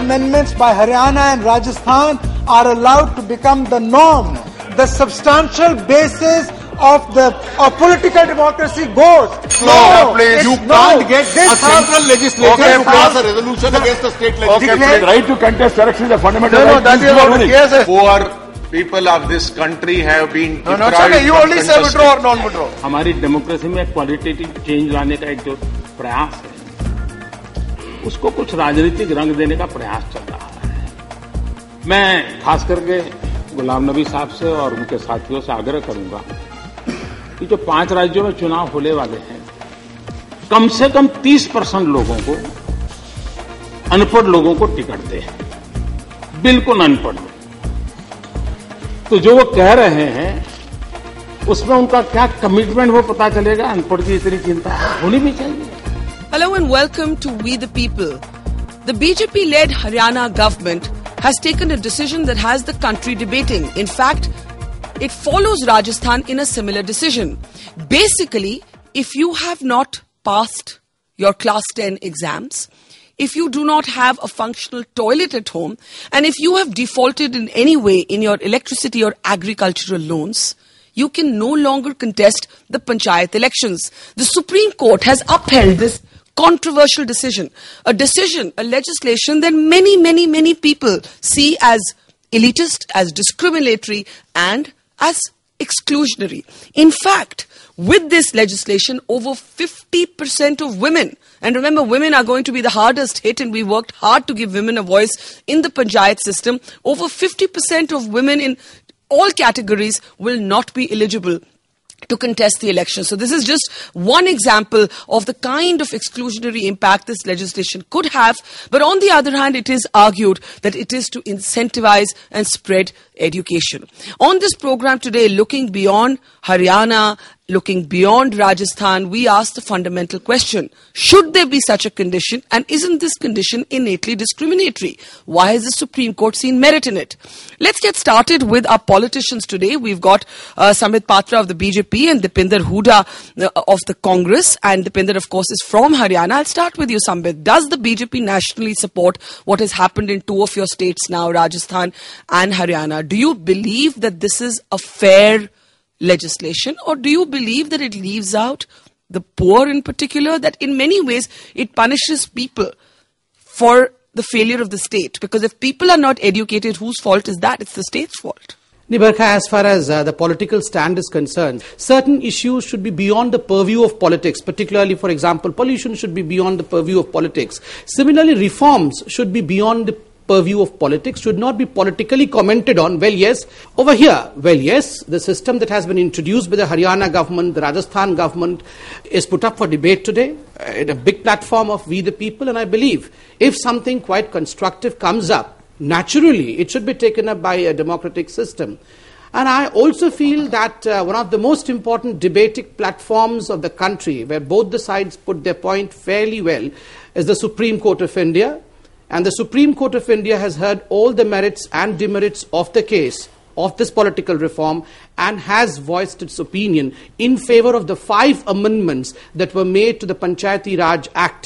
amendments by Haryana and Rajasthan are allowed to become the norm. The substantial basis of political democracy goes. No, you can't get a central legislature to pass a resolution against the state legislature. The right to contest elections is a fundamental right. That is what yes, poor people of this country have been deprived. You only say withdraw or non-withdraw. हमारी democracy में qualitative change लाने का एक जो प्रयास है, उसको कुछ राजनीतिक रंग देने का प्रयास चल रहा है। मैं खास करके गुलाम नबी साहब से और उनके साथियों से आग्रह करूंगा कि जो 5 राज्यों में चुनाव होने वाले हैं, कम से कम 30% लोगों को, अनपढ़ लोगों को टिकट दे, बिल्कुल अनपढ़। तो जो वो कह रहे हैं उसमें उनका क्या कमिटमेंट वो पता चलेगा। अनपढ़ की इतनी चिंता होनी भी चाहिए। Hello and welcome to We the People. The BJP-led Haryana government has taken a decision that has the country debating. In fact, it follows Rajasthan in a similar decision. Basically, if you have not passed your class 10 exams, if you do not have a functional toilet at home, and if you have defaulted in any way in your electricity or agricultural loans, you can no longer contest the panchayat elections. The Supreme Court has upheld this controversial decision, a legislation that many people see as elitist, as discriminatory, and as exclusionary. In fact, with this legislation, over 50% of women, and remember, women are going to be the hardest hit, and we worked hard to give women a voice in the panchayat system. Over 50% of women in all categories will not be eligible to contest the election. So this is just one example of the kind of exclusionary impact this legislation could have. But on the other hand, it is argued that it is to incentivize and spread education. On this program today, looking beyond Haryana, looking beyond Rajasthan, we ask the fundamental question: should there be such a condition, and isn't this condition innately discriminatory? Why has the Supreme Court seen merit in it? Let's get started with our politicians today. We've got Sambit Patra of the BJP and Dipinder Hooda of the Congress, and Dipinder, of course, is from Haryana. I'll start with you, Sambit. Does the BJP nationally support what has happened in 2 of your states now, Rajasthan and Haryana? Do you believe that this is a fair legislation, or do you believe that it leaves out the poor in particular, that in many ways it punishes people for the failure of the state? Because if people are not educated, whose fault is that? It's the state's fault. Nibarka, as far as the political stand is concerned, certain issues should be beyond the purview of politics, particularly, for example, pollution should be beyond the purview of politics. Similarly, reforms should be beyond the purview of politics, should not be politically commented on. Well, yes, over here, well, yes, the system that has been introduced by the Haryana government, the Rajasthan government, is put up for debate today in a big platform of We the People, and I believe if something quite constructive comes up, naturally it should be taken up by a democratic system. And I also feel that one of the most important debating platforms of the country, where both the sides put their point fairly well, is the Supreme Court of India. And the Supreme Court of India has heard all the merits and demerits of the case of this political reform and has voiced its opinion in favor of the 5 amendments that were made to the Panchayati Raj Act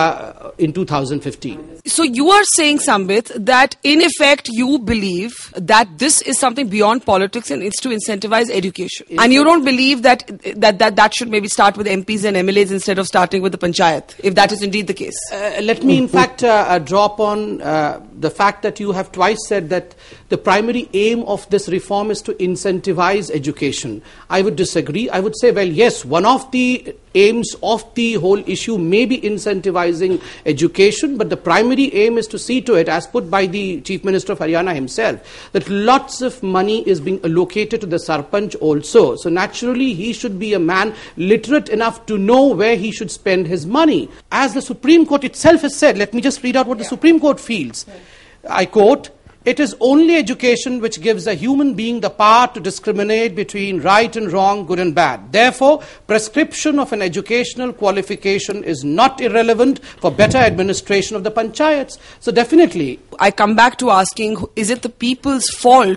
in 2015. So you are saying, Sambit, that in effect you believe that this is something beyond politics and it's to incentivize education. And you don't believe that should maybe start with MPs and MLAs instead of starting with the Panchayat, if that is indeed the case. Let me in fact drop on the fact that you have twice said that the primary aim of this reform is to incentivize education. I would disagree. I would say, well, yes, one of the aims of the whole issue may be incentivizing education, but the primary aim is to see to it, as put by the Chief Minister of Haryana himself, that lots of money is being allocated to the Sarpanch also. So naturally, he should be a man literate enough to know where he should spend his money. As the Supreme Court itself has said, let me just read out what the Supreme Court feels. I quote, "It is only education which gives a human being the power to discriminate between right and wrong, good and bad. Therefore, prescription of an educational qualification is not irrelevant for better administration of the panchayats." So definitely, I come back to asking, is it the people's fault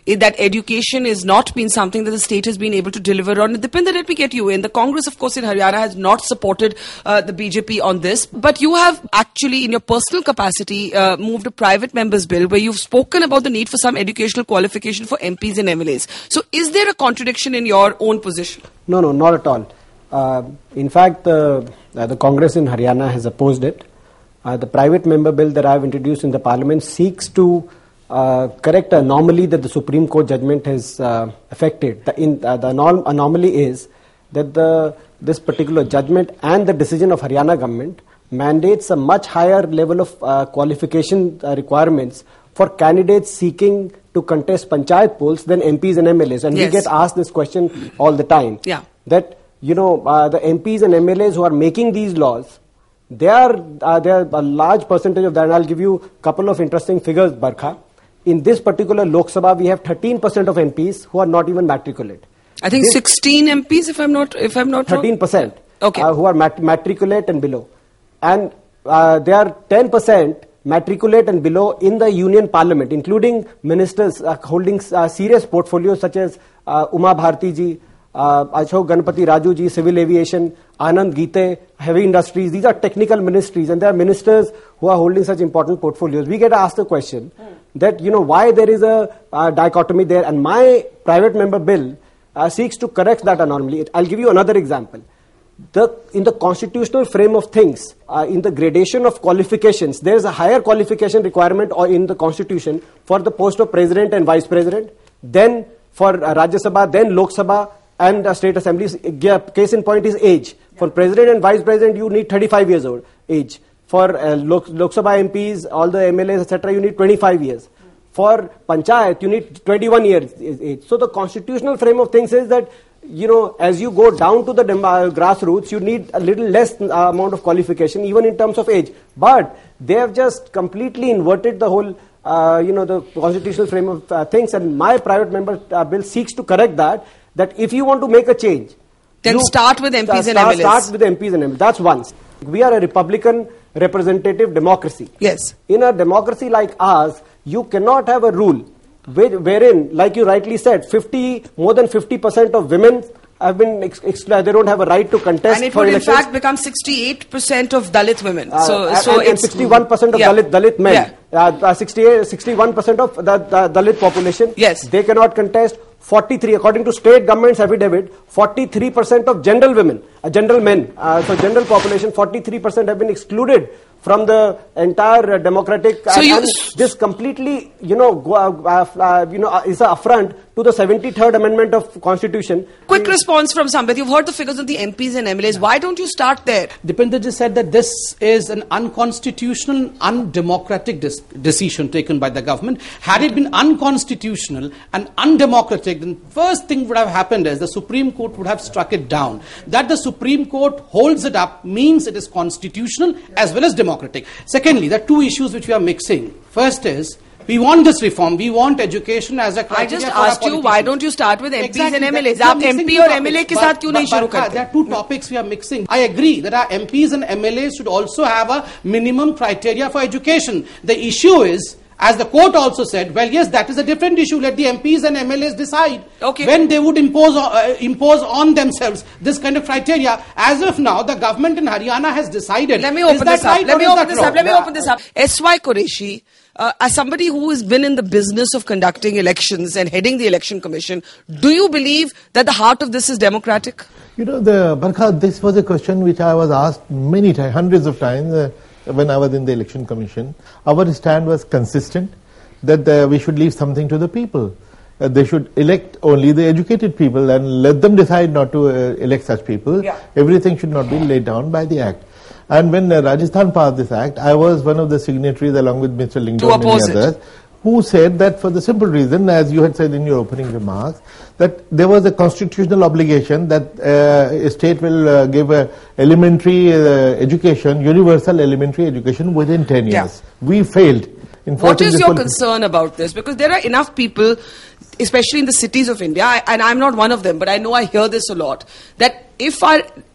that education is not been something that the state has been able to deliver on. Dipender, let me get you in. The Congress, of course, in Haryana has not supported the BJP on this, but you have actually, in your personal capacity, moved a private member's bill where you've spoken about the need for some educational qualification for MPs and MLAs. So is there a contradiction in your own position? No, not at all. In fact, the Congress in Haryana has opposed it. The private member bill that I have introduced in the Parliament seeks to correct an anomaly that the Supreme Court judgment has affected. The anomaly is that this particular judgment and the decision of Haryana government mandates a much higher level of qualification requirements for candidates seeking to contest panchayat polls than MPs and MLAs. And yes. we get asked this question all the time. Yeah. That, the MPs and MLAs who are making these laws, they are a large percentage of that. And I'll give you a couple of interesting figures, Barkha. In this particular Lok Sabha, we have 13% of MPs who are not even matriculate. I think 16 MPs, if I'm not wrong. 13%. Okay. Who are matriculate and below. And there are 10% matriculate and below in the Union Parliament, including ministers holding serious portfolios such as Uma Bharti ji, Ashok Ganpati Raju ji, Civil Aviation, Anand Gite, Heavy Industries. These are technical ministries, and there are ministers who are holding such important portfolios. We get asked the question that, why there is a dichotomy there, and my private member bill seeks to correct that anomaly. I'll give you another example. In the constitutional frame of things, in the gradation of qualifications, there is a higher qualification requirement in the constitution for the post of president and vice president, then for Rajya Sabha, then Lok Sabha and state assemblies. Case in point is age. For president and vice president, you need 35 years old age. For Lok Sabha MPs, all the MLAs, etc., you need 25 years. For panchayat, you need 21 years age. So the constitutional frame of things is that, as you go down to the grassroots, you need a little less amount of qualification, even in terms of age. But they have just completely inverted the whole, the constitutional frame of things. And my private member bill seeks to correct that if you want to make a change, then start with MPs and MLAs. Start with MPs and MLAs. That's one. We are a Republican representative democracy. Yes. In a democracy like ours, you cannot have a rule wherein, like you rightly said, more than 50% of women have been excluded. They don't have a right to contest. And it would in fact become 68% of Dalit women. And 61% of Dalit men. Yeah. 61% of the Dalit population. Yes. They cannot contest. 43, according to state government's affidavit, 43% of general women, general men, so general population, 43% have been excluded from the entire democratic. So this completely, is an affront to the 73rd Amendment of Constitution. Quick response from Sambit. You've heard the figures of the MPs and MLAs. Why don't you start there? Dipender just said that this is an unconstitutional, undemocratic decision taken by the government. Had it been unconstitutional and undemocratic, then first thing would have happened is the Supreme Court would have struck it down. That the Supreme Court holds it up means it is constitutional as well as democratic. Secondly, there are two issues which we are mixing. First is, we want this reform. We want education as a criteria. I just asked you, why don't you start with MPs and MLAs? Aap MP or MLA ke saath kyun nahi shuru karte? There are two topics we are mixing. I agree that our MPs and MLAs should also have a minimum criteria for education. The issue is, as the court also said, well, yes, that is a different issue. Let the MPs and MLAs decide when they would impose on themselves this kind of criteria. As of now, the government in Haryana has decided. Let me open this up. Let me open this up. S.Y. Qureshi, as somebody who has been in the business of conducting elections and heading the election commission, do you believe that the heart of this is democratic? Barkha, this was a question which I was asked many times, hundreds of times. When I was in the election commission, our stand was consistent that we should leave something to the people. They should elect only the educated people and let them decide not to elect such people. Yeah. Everything should not be laid down by the act. And when Rajasthan passed this act, I was one of the signatories along with Mr. Lingdon and many others, who said that for the simple reason, as you had said in your opening remarks, that there was a constitutional obligation that a state will give a elementary education, universal elementary education within 10 years. Yeah. We failed. What is your concern about this? Because there are enough people, especially in the cities of India, and I'm not one of them, but I know I hear this a lot, that if our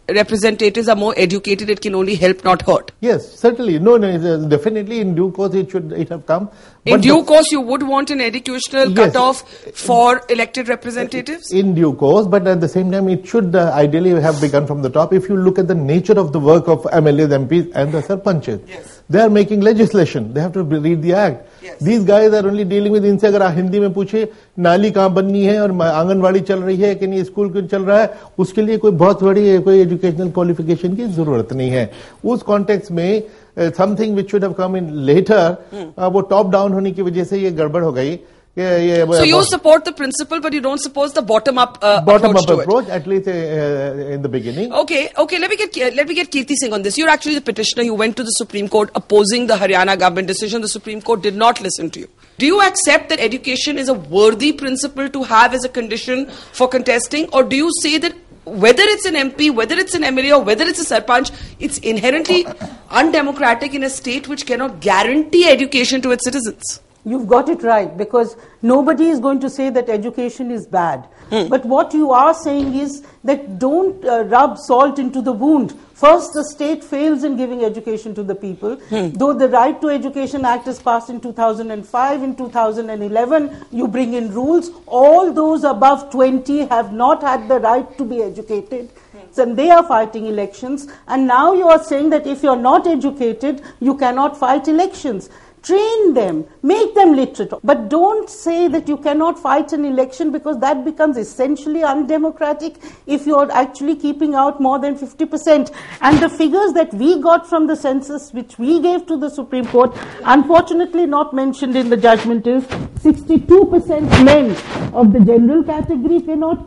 representatives are more educated, it can only help, not hurt. Yes, certainly. No, definitely in due course it have come. In due course, you would want an educational cutoff for elected representatives? In due course, but at the same time, it should ideally have begun from the top. If you look at the nature of the work of MLAs, MPs and the Sarpanches, they are making legislation. They have to read the act. These guys are only dealing with, इनसे अगर हिंदी में पूछे नाली कहाँ बननी है और आंगनवाड़ी चल रही है कि नहीं, स्कूल क्यों चल रहा है, उसके लिए कोई बहुत बड़ी कोई एजुकेशनल क्वालिफिकेशन की जरूरत नहीं है. उस कॉन्टेक्स्ट में something which should have come in later, वो टॉप डाउन होने की वजह से ये गड़बड़ हो गई. So you support the principle, but you don't suppose the bottom-up approach, at least in the beginning. Okay. Let me get Kirti Singh on this. You're actually the petitioner. You went to the Supreme Court opposing the Haryana government decision. The Supreme Court did not listen to you. Do you accept that education is a worthy principle to have as a condition for contesting, or do you say that whether it's an MP, whether it's an MLA, or whether it's a Sarpanch, it's inherently undemocratic in a state which cannot guarantee education to its citizens? You've got it right, because nobody is going to say that education is bad. But what you are saying is that don't rub salt into the wound. First, the state fails in giving education to the people. Though the Right to Education Act is passed in 2005, in 2011, you bring in rules. All those above 20 have not had the right to be educated. And they are fighting elections. And now you are saying that if you're not educated, you cannot fight elections. Train them, make them literate, but don't say that you cannot fight an election, because that becomes essentially undemocratic if you're actually keeping out more than 50%. And the figures that we got from the census, which we gave to the Supreme Court, unfortunately not mentioned in the judgment, is 62% men of the general category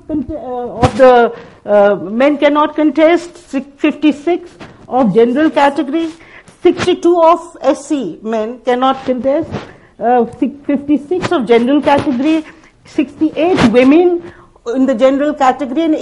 men cannot contest, 56 of general category, 62 of SC men cannot contest, 56 of general category, 68 women in the general category, and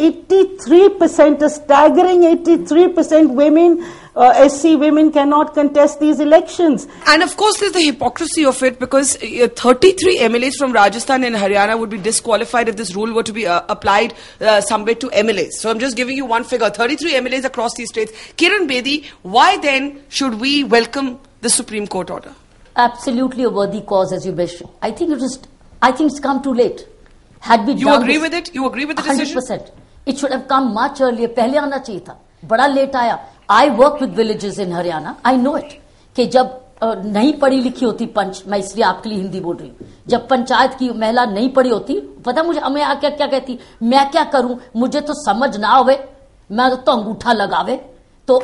83%, a staggering 83% women, SC women cannot contest these elections. And of course there's the hypocrisy of it, because 33 MLAs from Rajasthan and Haryana would be disqualified if this rule were to be applied somewhere to MLAs. So I'm just giving you one figure, 33 MLAs across these states. Kiran Bedi, why then should we welcome the Supreme Court order? Absolutely a worthy cause, as you mentioned. I think it's come too late. Had we you done agree this, with it? You agree with the decision? 100%. It should have come much earlier. पहले आना चाहिए था. बड़ा late आया. I work with villages in Haryana. I know it. कि जब नहीं पढ़ी लिखी होती पंच, मैं इसलिए आपके लिए हिंदी बोल रही हूँ, जब पंचायत की महिला नहीं पढ़ी होती, पता मुझे हमें आके क्या कहती, मैं क्या करूं, मुझे तो समझ ना आवे, मैं तो अंगूठा लगावे. So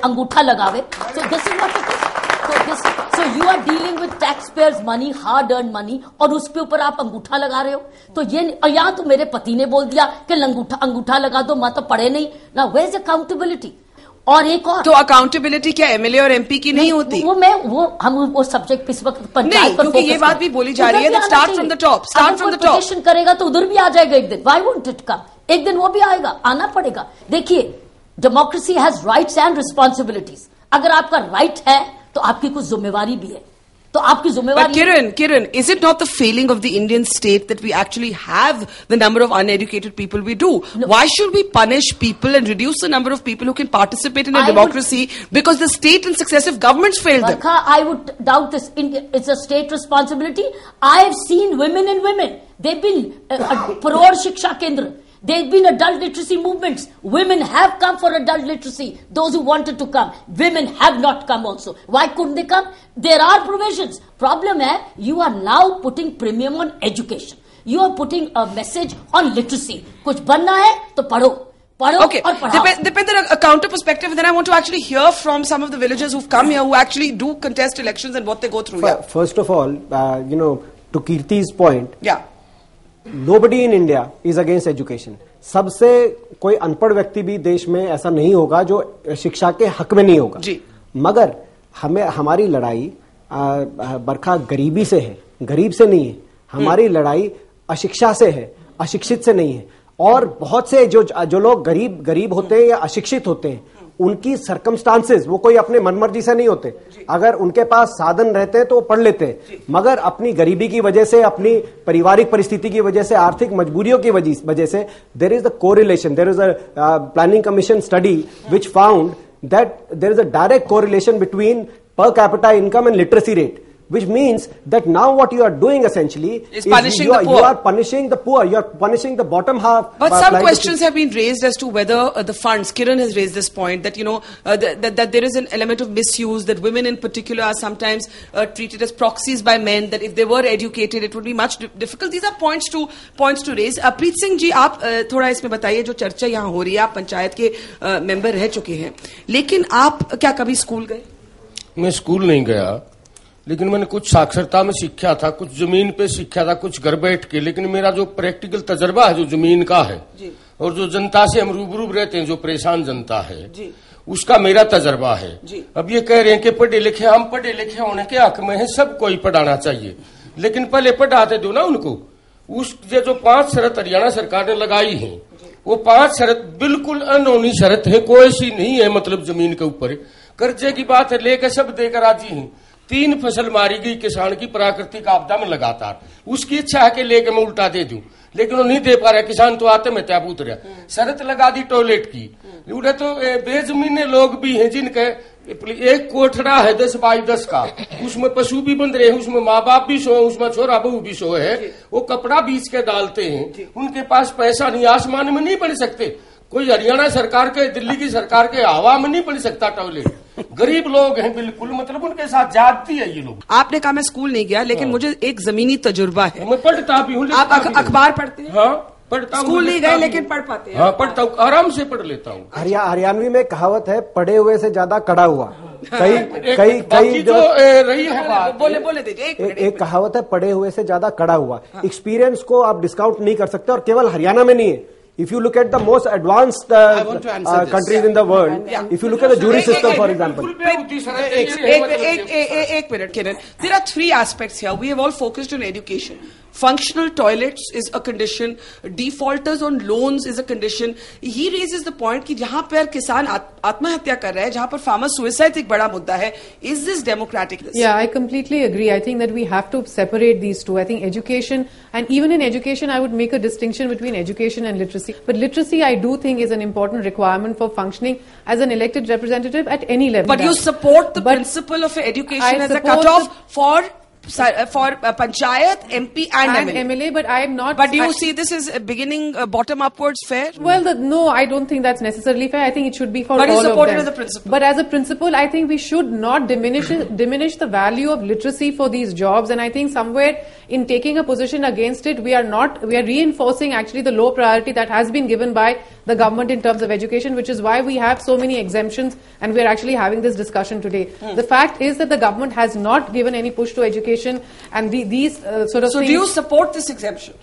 this is what it is. So you are dealing with taxpayers' money, hard-earned money, और उसके ऊपर आप अंगूठा लगा रहे हो. तो ये यहाँ तो मेरे पति ने बोल दिया कि अंगूठा लगा दो, मैं तो पढ़े नहीं. Now where's accountability? और एक और तो अकाउंटेबिलिटी क्या एमएलए और एमपी की नहीं होती? हम वो सब्जेक्ट इस वक्त पंचायत पर, क्योंकि ये बात भी बोली जा रही है, start from the top. Petition करेगा तो उधर भी आ जाएगा एक दिन. Why won't it come? एक दिन वो भी आएगा, आना पड़ेगा. देखिए, democracy has rights and responsibilities. अगर आपका राइट है तो आपकी कुछ जिम्मेवारी भी है. तो आपकी जिम्मेवारी. But Kiran, is it not the failing of the Indian state that we actually have the number of uneducated people we do? No. Why should we punish people and reduce the number of people who can participate in a democracy because the state and successive governments failed them? I would doubt this. It's a state responsibility. I've seen women in women. They've been Paror Shiksha Kendra. There've been adult literacy movements. Women have come for adult literacy. Those who wanted to come. Women have not come also. Why couldn't they come? There are provisions. Problem is, you are now putting premium on education. You are putting a message on literacy. कुछ बनना है तो पढ़ो. Okay, depend on a counter perspective. Then I want to actually hear from some of the villagers who've come here who actually do contest elections and what they go through. First of all, to Kirti's point. Yeah. Nobody in India is against education. सबसे कोई अनपढ़ व्यक्ति भी देश में ऐसा नहीं होगा जो शिक्षा के हक में नहीं होगा जी. मगर हमारी लड़ाई बरखा गरीबी से है, गरीब से नहीं है. हमारी लड़ाई अशिक्षा से है, अशिक्षित से नहीं है. और बहुत से जो लोग गरीब होते हैं या अशिक्षित होते हैं, उनकी सर्कमस्टांसेस, वो कोई अपने मनमर्जी से नहीं होते। अगर उनके पास साधन रहते हैं तो वो पढ़ लेते हैं, मगर अपनी गरीबी की वजह से, अपनी पारिवारिक परिस्थिति की वजह से, आर्थिक मजबूरियों की वजह से there is the correlation, there is a planning commission study which found that there is a direct correlation between per capita income and literacy rate, which means that now what you are doing essentially is punishing the poor. You are punishing the poor. You are punishing the bottom half. But some questions have been raised as to whether the funds. Kiran has raised this point that that there is an element of misuse. That women in particular are sometimes treated as proxies by men. That if they were educated, it would be much difficult. These are points to raise. Preet Singh ji, आप थोड़ा इसमें बताइए, जो चर्चा यहाँ हो रही है, आप पंचायत के मेंबर रह चुके हैं, लेकिन आप क्या कभी स्कूल गए? मैं स्कूल नहीं गया, लेकिन मैंने कुछ साक्षरता में सीखा था, कुछ जमीन पे सीखा था, कुछ घर बैठ के। लेकिन मेरा जो प्रैक्टिकल तजर्बा है, जो जमीन का है और जो जनता से हम रूबरू रहते हैं, जो परेशान जनता है, उसका मेरा तजर्बा है। अब ये कह रहे हैं कि पढ़े लिखे, हम पढ़े लिखे होने के हक में है, सबको ही पढ़ाना चाहिए, लेकिन पहले पढ़ाते दो ना उनको। उस जो 5 शर्त हरियाणा सरकार ने लगाई है, वो 5 शर्त बिल्कुल अनहोनी शर्त है, कोई सी नहीं है। मतलब जमीन के ऊपर कर्जे की बात है, लेकर सब देकर राजी हैं। 3 फसल मारी गई किसान की प्राकृतिक आपदा में लगातार, उसकी इच्छा है कि लेकर मैं उल्टा दे दूं, लेकिन वो नहीं दे पा रहा। किसान तो आते में त्याग उतरा। शरत लगा दी टॉयलेट की। उन्हें तो बेजमीने लोग भी हैं जिनके एक कोठड़ा है 10 बाई 10 का, उसमें पशु भी बंध रहे हैं, उसमें माँ बाप भी सोए, उसमें छोरा बहू भी सोए है, वो कपड़ा बीच के डालते हैं, उनके पास पैसा नहीं, आसमान में नहीं बन सकते। कोई हरियाणा सरकार के, दिल्ली की सरकार के हवा में नहीं बन सकता टॉयलेट। गरीब लोग हैं बिल्कुल, मतलब उनके साथ जाती है ये लोग। आपने कहा मैं स्कूल नहीं गया, लेकिन मुझे एक जमीनी तजुर्बा है। मैं पढ़ता भी हूँ। आप अखबार पढ़ते हैं? हाँ, पढ़ता हूँ। स्कूल नहीं गए लेकिन पढ़ पाते हैं? हाँ, पढ़ता हूँ, आराम से पढ़ लेता हूँ। हरियाणवी में कहावत है, पढ़े हुए से ज्यादा कड़ा हुआ। कई जो रही है बात, बोले दीजिए। एक कहावत है, पढ़े हुए से ज्यादा कड़ा हुआ। एक्सपीरियंस को आप डिस्काउंट नहीं कर सकते, और केवल हरियाणा में नहीं है। If you look at the most advanced countries in the world, if you look at the jury system, for example. एक minute Kiran, there are 3 aspects here. We have all focused on education. Functional toilets is a condition. Defaulters on loans is a condition. He raises the point कि जहां पर किसान आत्महत्या कर रहे हैं, जहां पर farmer suicide एक बड़ा मुद्दा है. Is this democratic? Yeah, I completely agree. I think that we have to separate these two. I think education, and even in education, I would make a distinction between education and literacy. But literacy, I do think, is an important requirement for functioning as an elected representative at any level. But you support the principle of education as a cutoff for Panchayat, MP and MLA. But I am not. But do you see this as beginning bottom upwards fair? Well, no, I don't think that's necessarily fair. I think it should be for all of them. But you support it as a principle. But as a principle, I think we should not diminish the value of literacy for these jobs. And I think somewhere in taking a position against it, we are reinforcing actually the low priority that has been given by the government in terms of education, which is why we have so many exemptions and we are actually having this discussion today. The fact is that the government has not given any push to education, and these sort of things. So do you support this exemption?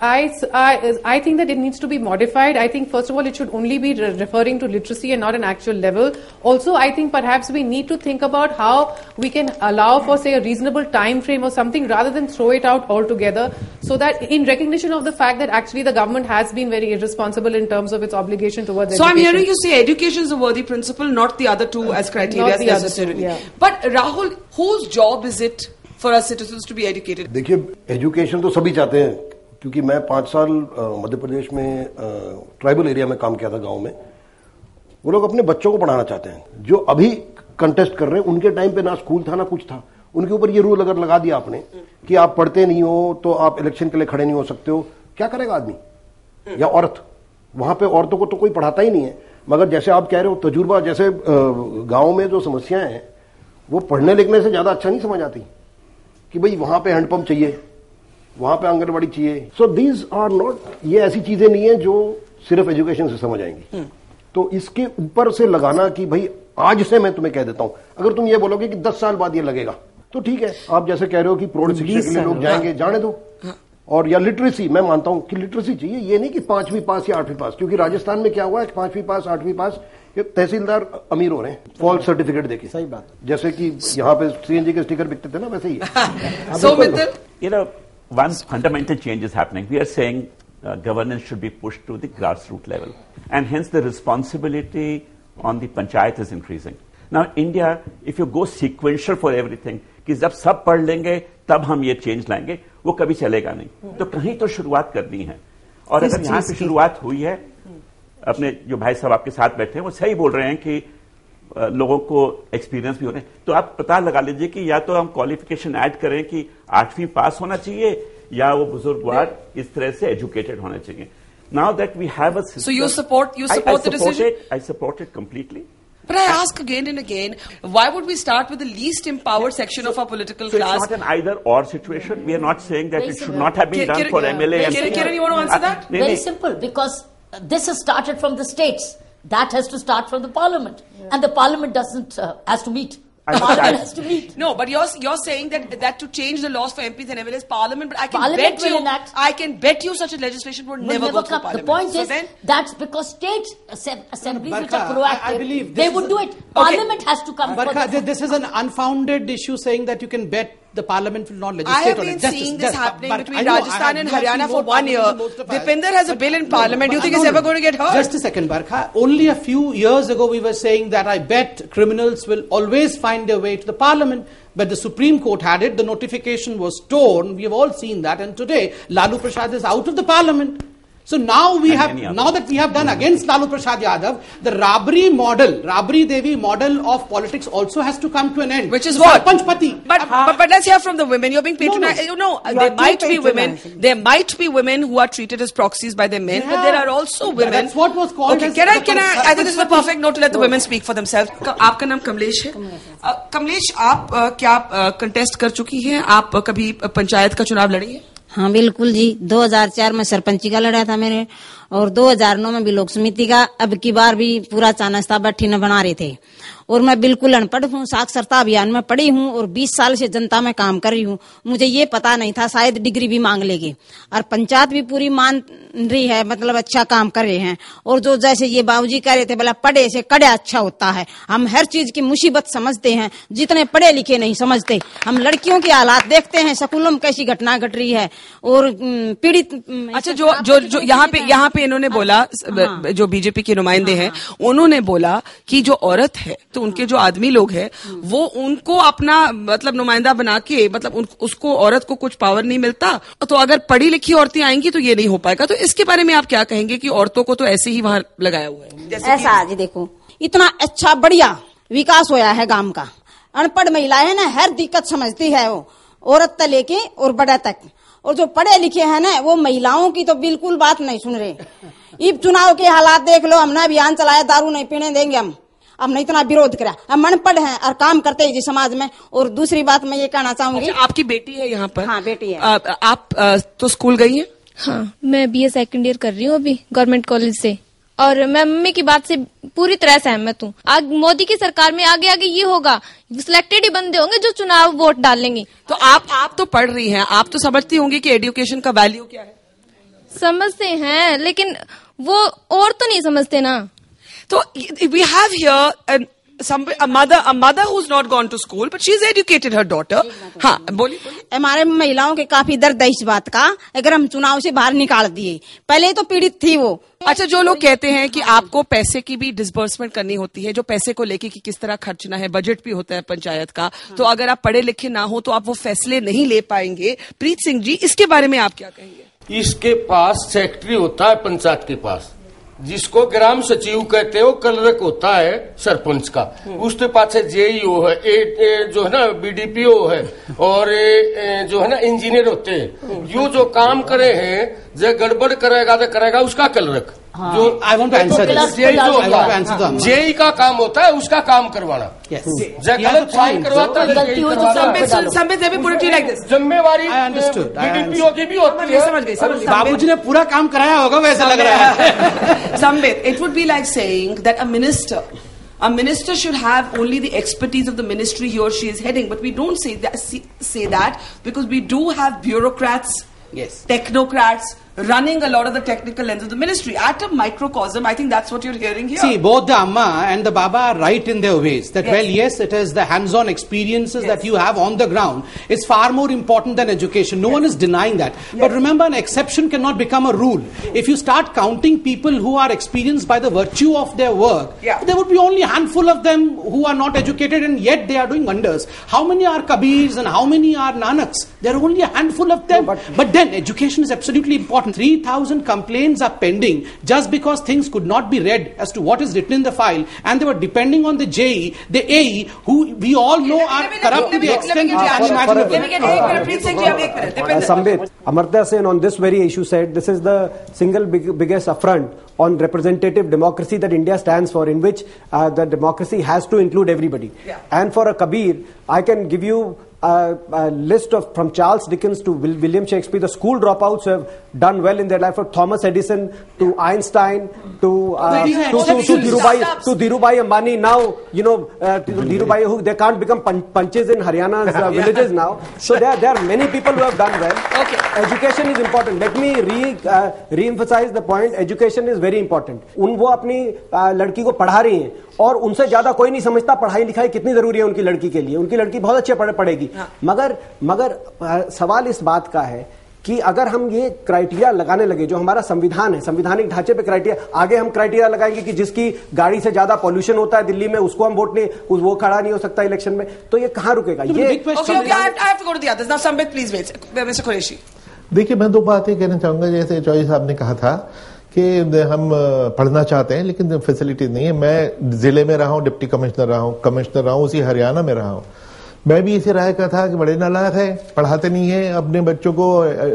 I think that it needs to be modified. I think first of all it should only be referring to literacy and not an actual level. Also, I think perhaps we need to think about how we can allow for, say, a reasonable time frame or something rather than throw it out altogether, so that in recognition of the fact that actually the government has been very irresponsible in terms of its obligation towards education. So I'm hearing you say education is a worthy principle, not the other two as criteria necessarily. But Rahul, whose job is it for our citizens to be educated? देखिए, education तो सभी चाहते हैं, क्योंकि मैं 5 साल मध्य प्रदेश में tribal area में काम किया था, गांव में। वो लोग अपने बच्चों को पढ़ाना चाहते हैं। जो अभी कंटेस्ट कर रहे हैं, उनके टाइम पे ना स्कूल था ना कुछ था। उनके ऊपर ये रूल अगर लगा दिया आपने कि आप पढ़ते नहीं हो तो आप इलेक्शन के लिए खड़े नहीं हो सकते हो, क्या करेगा आदमी या औरत? वहां पे औरतों को तो कोई पढ़ाता ही नहीं है। मगर जैसे आप कह रहे हो, तजुर्बा, जैसे गांव में जो समस्याएं हैं वो पढ़ने लिखने से ज्यादा अच्छा नहीं समझ आती कि भाई वहां पे हैंडपंप चाहिए, वहां पे आंगनबाड़ी चाहिए। सो दीज आर नॉट, ये ऐसी चीजें नहीं है जो सिर्फ एजुकेशन से समझ आएंगी। तो इसके ऊपर से लगाना कि भाई आज से मैं तुम्हें कह देता हूं, अगर तुम ये बोलोगे कि 10 साल बाद ये लगेगा तो ठीक है। आप जैसे कह रहे हो कि प्रौढ़ शिक्षा के लिए लोग जाएंगे, जाने दो। और या लिटरेसी, मैं मानता हूं कि लिटरेसी चाहिए, ये नहीं कि 5वीं पास या 8वीं पास। क्योंकि राजस्थान में क्या हुआ है, 5वीं पास 8वीं पास तहसीलदार अमीर हो रहे हैं फॉल्स सर्टिफिकेट देके। सही बात। जैसे कि यहाँ पे सीएनजी के स्टिकर बिकते थे ना, वैसे ही So you know, one fundamental change is happening. We are saying governance should be pushed to the grassroots level, and hence the responsibility on the panchayat is increasing. Now, India, if you go sequential for everything, कि जब सब पढ़ लेंगे तब हम ये change लाएंगे, वो कभी चलेगा नहीं. तो कहीं तो शुरुआत करनी है. और अगर यहां से शुरुआत हुई है, अपने जो भाई साहब आपके साथ बैठे हैं वो सही बोल रहे हैं कि लोगों को एक्सपीरियंस भी हो रहे हैं. तो आप पता लगा लीजिए कि या तो हम क्वालिफिकेशन ऐड करें कि 8वीं पास होना चाहिए या वो बुजुर्गवार इस तरह से एजुकेटेड होना चाहिए. Now that we have a system, so you support the decision? I support it completely. But I ask again and again, why would we start with the least empowered section of our political class? It's not an either-or situation. We are not saying that it should not have been done for MLA and Kiran, you want to answer that? Very simple, because this has started from the states. That has to start from the parliament. And the parliament has to meet. Has to meet. No, but you're saying that to change the laws for MPs and MLAs, Parliament. But I can bet you such a legislation would never go through Parliament. The point is that's because state assemblies which are proactive, I believe they would do it. Parliament has to come. Barkha, this is an unfounded issue saying that you can bet the Parliament will not legislate. I have been seeing this happening between Rajasthan and Haryana for 1 year. Dipinder has a bill in Parliament. Do you think it's ever going to get heard? Just a second, Barkha. Only a few years ago we were saying that I bet criminals will always find their way to the Parliament. But the Supreme Court had it. The notification was torn. We have all seen that. And today, Lalu Prasad is out of the Parliament. So now that we have done against Lalu Prasad Yadav, the Rabri Devi model of politics also has to come to an end. Which is what? Panchpati. But let's hear from the women. You're being patronized. No, there might be women. There might be women who are treated as proxies by their men, but there are also women. That's what was called. Okay, can I think this is a perfect note to let the women speak for themselves. आपका नाम कमलेश है. कमलेश, आप क्या contest कर चुकी हैं? आप कभी पंचायत का चुनाव लड़ी हैं? हाँ बिल्कुल जी. 2004 में सरपंची का लड़ा था मैंने और 2009 में भी लोक समिति का. अब की बार भी पूरा चानस्ता बैठी न बना रहे थे और मैं बिल्कुल अनपढ़ हूँ. साक्षरता अभियान में पढ़ी हूँ और 20 साल से जनता में काम कर रही हूँ. मुझे ये पता नहीं था शायद डिग्री भी मांग लेगी और पंचायत भी पूरी मान रही है, मतलब अच्छा काम कर रहे हैं. और जो जैसे ये बाबूजी कह रहे थे बोला पढ़े से कड़े अच्छा होता है. हम हर चीज की मुसीबत समझते हैं, जितने पढ़े लिखे नहीं समझते. हम लड़कियों की हालात देखते हैं, स्कूलों में कैसी घटना घट रही है और पीड़ित. अच्छा, जो यहाँ पे इन्होंने बोला, जो बीजेपी के नुमाइंदे हैं, उन्होंने बोला कि जो औरत है तो उनके जो आदमी लोग हैं वो उनको अपना मतलब नुमाइंदा बना के मतलब उसको औरत को कुछ पावर नहीं मिलता. तो अगर पढ़ी लिखी औरतें आएंगी तो ये नहीं हो पाएगा. तो इसके बारे में आप क्या कहेंगे कि औरतों को तो ऐसे ही वहां लगाया हुआ है? ऐसा जी देखो, इतना अच्छा बढ़िया विकास होया है गांव का. अनपढ़ महिलाएं ना हर दिक्कत समझती है, वो औरत तक लेके और बड़ा तक. और जो पढ़े लिखे हैं ना वो महिलाओं की तो बिल्कुल बात नहीं सुन रहे. इब चुनाव के हालात देख लो. हमने अभियान चलाया दारू नहीं पीने देंगे हम. हमने इतना विरोध करा. हम अनपढ़ हैं और काम करते हैं जी समाज में. और दूसरी बात मैं ये कहना चाहूंगी. अच्छा, आपकी बेटी है यहाँ पर? हाँ बेटी है. आप तो स्कूल गई हैं? हाँ, मैं BA सेकंड ईयर कर रही हूँ अभी गवर्नमेंट कॉलेज से. और मैं मम्मी की बात से पूरी तरह सहमत हूँ. आज मोदी की सरकार में आगे आगे ये होगा, सिलेक्टेड ही बंदे होंगे जो चुनाव वोट डालेंगे. तो आप तो पढ़ रही हैं, आप तो समझती होंगी कि एजुकेशन का वैल्यू क्या है. समझते हैं लेकिन वो और तो नहीं समझते ना. तो we have here a mother who's not gone to school but she's educated her daughter. हाँ बोलिए. हमारे महिलाओं के काफी दर्द है इस बात का. अगर हम चुनाव से बाहर निकाल दिए, पहले तो पीड़ित थी वो. अच्छा, जो लोग कहते हैं कि आपको पैसे की भी डिसबर्समेंट करनी होती है, जो पैसे को लेके कि किस तरह खर्चना है, बजट भी होता है पंचायत का, तो अगर आप पढ़े लिखे ना हो तो आप वो फैसले नहीं ले पाएंगे. प्रीत सिंह जी, इसके बारे में आप क्या कहेंगे? इसके पास सेक्रेटरी होता है पंचायत के पास, जिसको ग्राम सचिव कहते हो, क्लर्क होता है सरपंच का, उसके पास जेईओ है, जो है ना BDPO है, और जो है ना इंजीनियर होते हैं. जो काम करे हैं, जो गड़बड़ करेगा तो करेगा उसका क्लर्क. जो I want to answer. JE का काम होता है उसका काम करवाना. गलत फाइन करवाता है. जिम्मेवारी BDPO की भी होती है. समझ गई. बाबूजी ने पूरा काम कराया होगा वैसा लग रहा है. Sambit, it would be like saying that a minister should have only the expertise of the ministry he or she is heading, but we don't say that because we do have bureaucrats, technocrats, running a lot of the technical lens of the ministry. At a microcosm, I think that's what you're hearing here. See, both the Amma and the Baba are right in their ways. That, well, yes, it is the hands-on experiences that you have on the ground. It's far more important than education. No one is denying that. But remember, an exception cannot become a rule. If you start counting people who are experienced by the virtue of their work, there would be only a handful of them who are not educated, and yet they are doing wonders. How many are Kabirs and how many are Nanaks? There are only a handful of them. But then education is absolutely important. 3,000 complaints are pending just because things could not be read as to what is written in the file, and they were depending on the JE, the AE, who we all know are corrupt to the extent which is unimaginable. Sambit, Amartya Sen on this very issue said this is the single biggest affront on representative democracy that India stands for, in which the democracy has to include everybody. And for a Kabir, I can give you a list of, from Charles Dickens to William Shakespeare, the school dropouts who have done well in their life, from Thomas Edison to Einstein to Dhirubhai Ambani. Now, you know, Dhirubhai, who they can't become punches in Haryana's villages now. So there are many people who have done well. Education is important. Let me re-emphasize the point. Education is very important. वो अपनी लड़की को पढ़ा रही हैं और उनसे ज्यादा कोई नहीं समझता पढ़ाई लिखाई कितनी जरूरी है उनकी लड़की के लिए. उनकी लड़की बहुत अच्छे पढ़ेगी. मगर सवाल इस बात का है कि अगर हम ये क्राइटेरिया लगाने लगे, जो हमारा संविधान है, संवैधानिक ढांचे पे क्राइटेरिया, आगे हम क्राइटेरिया लगाएंगे कि जिसकी गाड़ी से ज्यादा पॉल्यूशन होता है दिल्ली में उसको हम वोट नहीं, वो खड़ा नहीं हो सकता इलेक्शन में, तो ये कहां रुकेगा? ये देखिए, मैं दो बातें कहना चाहूंगा. जैसे चौधरी साहब ने कहा था कि हम पढ़ना चाहते हैं लेकिन फैसिलिटीज नहीं है. मैं जिले में रहा हूं, डिप्टी कमिश्नर रहा हूं, उसी हरियाणा में रहा हूं. मैं भी इसी राय का था कि बड़े नालायक है, पढ़ाते नहीं है, अपने बच्चों को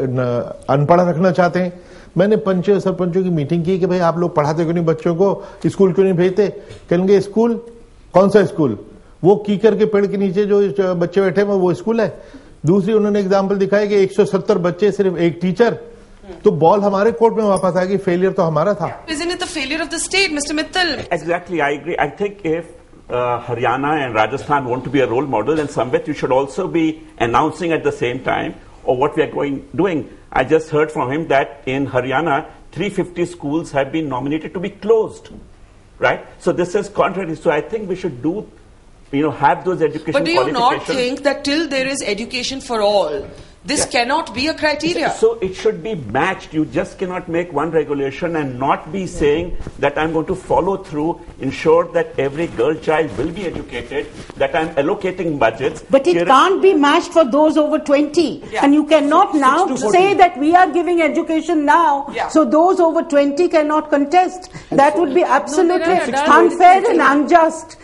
अनपढ़ रखना चाहते हैं. मैंने पंचों सरपंचों की मीटिंग की कि भाई आप लोग पढ़ाते क्यों नहीं बच्चों को, स्कूल क्यों नहीं भेजते? कहेंगे स्कूल कौन सा स्कूल? वो कीकर के पेड़ के नीचे जो बच्चे बैठे हैं वो स्कूल है. दूसरी उन्होंने एग्जाम्पल दिखाया कि 170 बच्चे सिर्फ एक टीचर. तो बॉल हमारे कोर्ट में वापस आ गई. फेलियर तो हमारा था. Isn't it the failure of the state, Mr. Mittal? Exactly, I agree. I think if Haryana and Rajasthan want to be a role model, then Sambit, you should also be announcing at the same time or what we are doing. I just heard from him that in Haryana 350 schools have been nominated to be closed, right? So this is contrary. So I think we should do, have those education qualifications. But do you not think that till there is education for all, this cannot be a criteria? So it should be matched. You just cannot make one regulation and not be saying that I'm going to follow through, ensure that every girl child will be educated, that I'm allocating budgets. But it can't be matched for those over 20. And you cannot now say that we are giving education now, so those over 20 cannot contest. That would be absolutely unfair and unjust.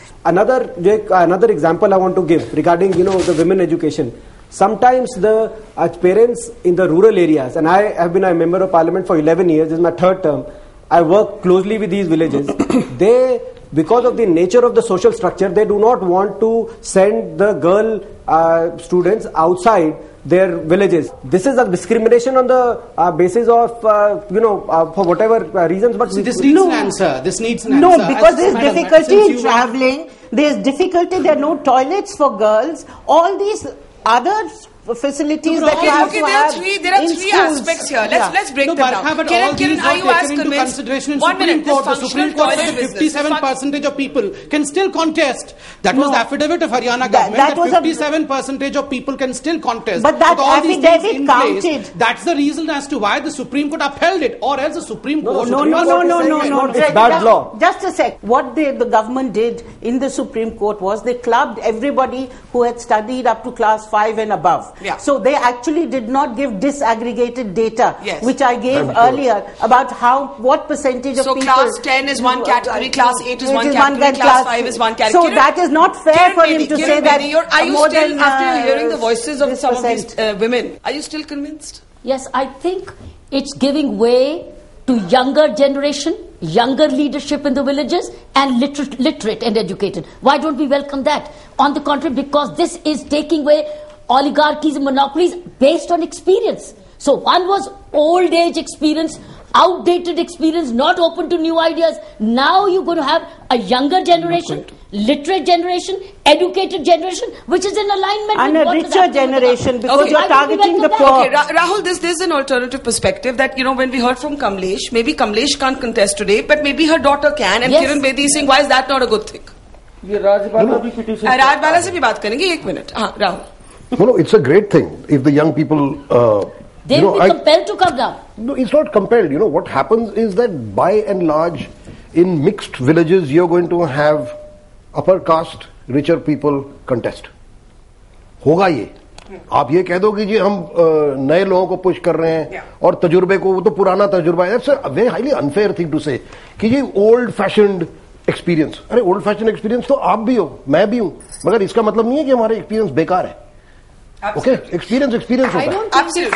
Another example I want to give regarding, the women education. Sometimes the parents in the rural areas, and I have been a member of parliament for 11 years, this is my third term, I work closely with these villages. They, because of the nature of the social structure, they do not want to send the girl students outside their villages. This is a discrimination on the basis of, for whatever reasons. But this needs an answer. This needs an answer. No, because there's difficulty in travelling. There's difficulty. There are no toilets for girls. All these other facilities that you have to have. There are three aspects here. Let's break them down. Kiran, are you as convinced? The Supreme Court said 57% of people can still contest. That was the affidavit of Haryana government. That 57% of people can still contest. But that affidavit counted. That's the reason as to why the Supreme Court upheld it, or else the Supreme Court. No. It's bad law. Just a sec. What the government did in the Supreme Court was they clubbed everybody who had studied up to class 5 and above. So they actually did not give disaggregated data, which I gave earlier about what percentage of people. So class 10 is one category, class 8 is one category, class 5 is one category. So that is not fair for him to say that. Are you still, after hearing the voices of some of these women, are you still convinced? Yes, I think it's giving way to younger generation, younger leadership in the villages, and literate and educated. Why don't we welcome that? On the contrary, because this is taking away oligarchies and monopolies based on experience. So one was old age experience outdated experience, not open to new ideas. Now you're going to have a younger generation, literate generation, educated generation, which is in alignment and with a richer generation, because you're targeting the poor. Okay, Rahul, there's an alternative perspective that, when we heard from Kamlesh, maybe Kamlesh can't contest today, but maybe her daughter can, and Kiran Bedi is saying, why is that not a good thing? Rajbala se bhi baat karenge, 1 minute. Rahul. No, it's a great thing if the young people... they will be compelled to come down. No, it's not compelled. What happens is that by and large, in mixed villages, you're going to have upper caste, richer people contest. होगा ये. आप ये कह दो कि जी हम नए लोगों को पुश कर रहे हैं और तजुर्बे को, वो तो पुराना तजुर्बा है. That's a very highly unfair thing to say. कि जी old fashioned experience. अरे old fashioned experience तो आप भी हो, मैं भी हूं. मगर इसका मतलब नहीं है कि हमारे experience बेकार है. Absolutely. Okay, experience. I don't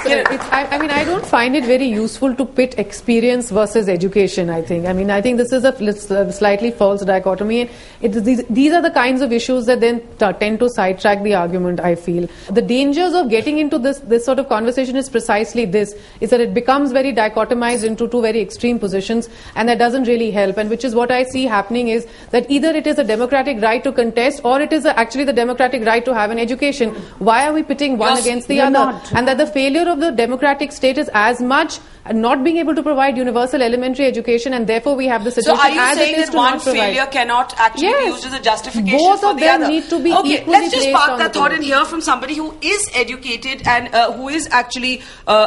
I don't find it very useful to pit experience versus education. I think this is a slightly false dichotomy. These are the kinds of issues that then tend to sidetrack the argument. I feel the dangers of getting into this sort of conversation is precisely this: is that it becomes very dichotomized into two very extreme positions, and that doesn't really help. And which is what I see happening is that either it is a democratic right to contest, or it is actually the democratic right to have an education. Why are we pitting one against the other? And that the failure of the democratic state is as much not being able to provide universal elementary education, and therefore we have the situation. So are you saying that one failure cannot actually be used as a justification both for of the them other? Need to be okay, let's just park that thought and hear from somebody who is educated and who is actually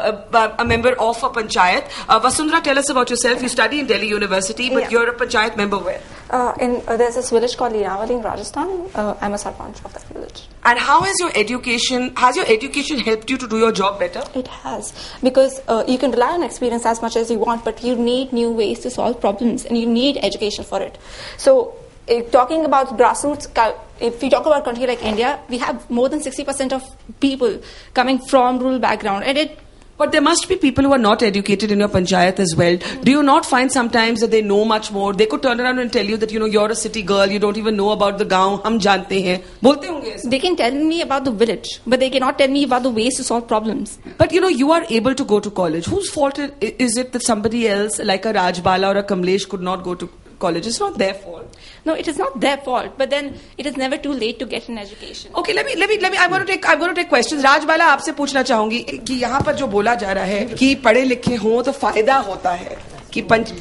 a member of a panchayat. Vasundhara, tell us about yourself. You study in Delhi University, but you're a panchayat member where? There's this village called Linawali in Rajasthan. I'm a sarpanch of that village. And how has your education helped you to do your job better? It has, because you can rely on experience as much as you want, but you need new ways to solve problems, and you need education for it. So, talking about grassroots, if we talk about a country like India, we have more than 60% of people coming from rural background, and But there must be people who are not educated in your panchayat as well. Do you not find sometimes that they know much more? They could turn around and tell you that, you're a city girl, you don't even know about the gaon, hum jante hain. Bolte honge aise. They can tell me about the village, but they cannot tell me about the ways to solve problems. But you are able to go to college. Whose fault is it that somebody else, like a Rajbala or a Kamlesh, could not go to college? It's not their fault. No, it is not their fault. But then it is never too late to get an education. Okay, let me. I'm going to take questions. Rajbala, आपसे पूछना चाहूंगी कि यहाँ पर जो बोला जा रहा है कि पढ़े लिखे हों तो फायदा होता है, कि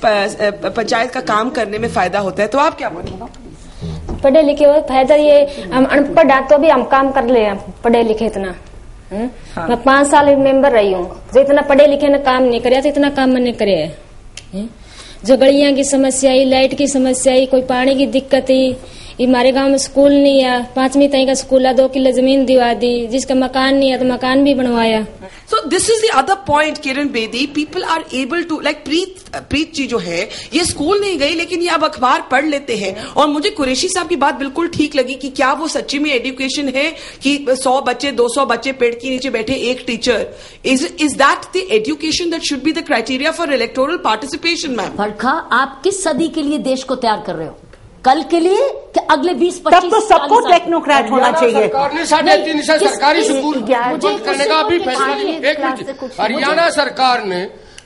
पंचायत का काम करने में फायदा होता है, तो आप क्या बोलेंगे? पढ़े लिखे हो फायदा ये, हम अनपढ़ तो भी हम काम कर ले, पढ़े लिखे इतना। मैं 5 साल मेंबर रही हूँ, जो इतना पढ़े लिखे ने काम नहीं करे, तो इतना काम मैंने करे है। जो गलियां की समस्या आई, लाइट की समस्या आई, कोई पानी की दिक्कत आई, हमारे गांव में स्कूल नहीं है, 5वीं तक का स्कूल है, 2 किलो जमीन दिवा दी, जिसका मकान नहीं है तो मकान भी बनवाया। So this is the other point, Kiran Bedi. People are able to, like प्रीत जी जो है, ये स्कूल नहीं गई लेकिन ये अब अखबार पढ़ लेते हैं। और मुझे कुरैशी साहब की बात बिल्कुल ठीक लगी कि क्या वो सच्ची में एजुकेशन है कि 100 बच्चे 200 बच्चे पेड़ के नीचे बैठे एक teacher? Is that the education that should be the criteria for electoral participation, ma'am? Farkha, आप किस सदी के लिए देश को तैयार कर रहे हो? कल के लिए कि अगले 20-25 तब तो सबको टेक्नोक्रेट होना चाहिए। सरकार ने 3.5 सरकारी स्कूल बंद करने का भी फैसला लिया। एक मिनट, हरियाणा सरकार ने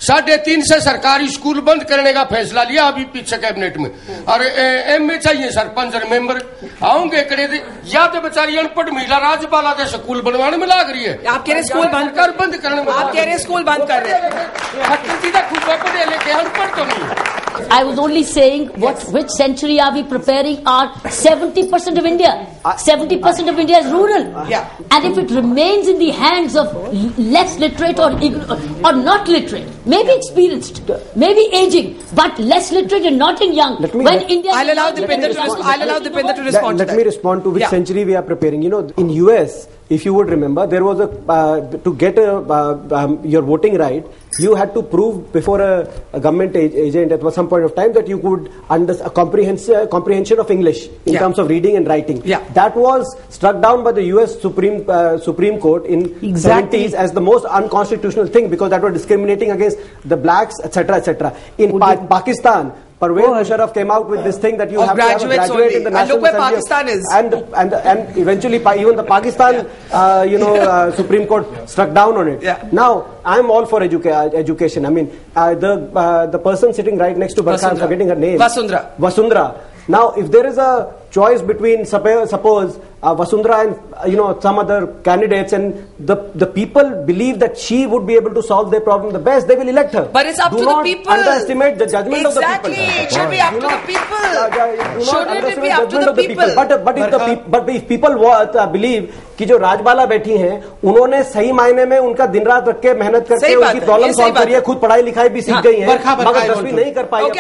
3.5 सरकारी स्कूल बंद करने का फैसला लिया अभी पीछे कैबिनेट में। और एमए चाहिए सरपंच और मेंबर आऊंगे करे या तो बेचारी अनपढ़ महिला राजपाला के स्कूल बनवाने में लाग रही है। आप कह रहे स्कूल बंद करने में, आप कह रहे स्कूल बंद कर रहे हैं। पढ़े लिखे अनपढ़ तो नहीं। I was only saying which century are we preparing? Our 70% of India, 70% of India is rural, and if it remains in the hands of less literate or not literate, maybe experienced, maybe aging, but less literate and not in young. I'll allow Dipender to respond. Let me respond to which century we are preparing. In US, if you would remember, there was to get your voting right, you had to prove before a government agent at some point of time that you could comprehension of English in terms of reading and writing. That was struck down by the US Supreme Court in 70s as the most unconstitutional thing, because that was discriminating against the blacks, etc., etc. In Pakistan, Pervez Musharraf came out with this thing that you have to have a graduate in the National Assembly. Pakistan is. And eventually even the Pakistan, Supreme Court struck down on it. Yeah. Now, I'm all for education. I mean, the person sitting right next to Barkha, I'm forgetting her name. Vasundhara. Now, if there is a choice between, suppose, Vasundhara and some other candidates, and the people believe that she would be able to solve their problem the best, they will elect her. But it's up to the people. Do not underestimate the judgment of the people. Exactly. It should be up to the people. Shouldn't it be up to the people? But if people believe कि जो राजबाला बैठी हैं, उन्होंने सही मायने में उनका दिन रात रख के मेहनत करके उनकी प्रॉब्लम सॉल्व करी है, खुद पढ़ाई लिखाई भी सीख गई हैं, मगर 10वीं नहीं कर पाई.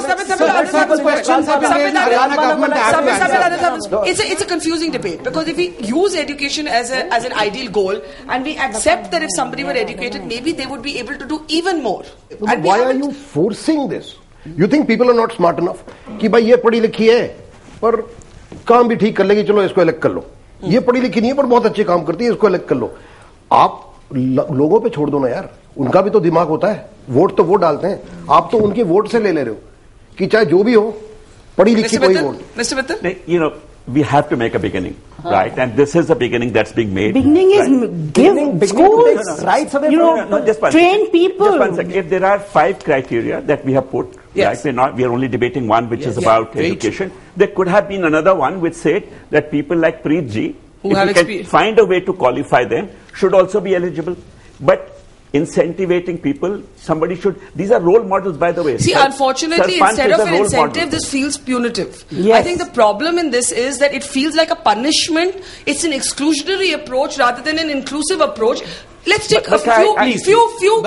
It's a confusing debate, because if we use education as an ideal goal and we accept that if somebody were educated, maybe they would be able to do even more. And why are you forcing this? You think people are not smart enough कि भाई ये पढ़ी लिखी है पर काम भी ठीक कर लेगी, चलो इसको इलेक्ट कर लो. ये पढ़ी लिखी नहीं है पर बहुत अच्छे काम करती है, इसको इलेक्ट कर लो. आप लोगों पे छोड़ दो ना यार, उनका भी तो दिमाग होता है. वोट तो वो डालते हैं, आप तो उनके वोट से ले रहे हो कि चाहे जो भी हो पढ़ी लिखी कोई vote. Mr. Mittal, we have to make a beginning, right? And this is the beginning that's being made. Beginning is give schools, rights away. Train people. Just one second. If there are 5 criteria that we have put, right? We are only debating one, which is about education. There could have been another one which said that people like Preet ji, if we can find a way to qualify them, should also be eligible. But incentivating people, somebody should. These are role models, by the way. See, unfortunately, instead of an incentive, this feels punitive. Yes. I think the problem in this is that it feels like a punishment. It's an exclusionary approach rather than an inclusive approach. Let's take a few.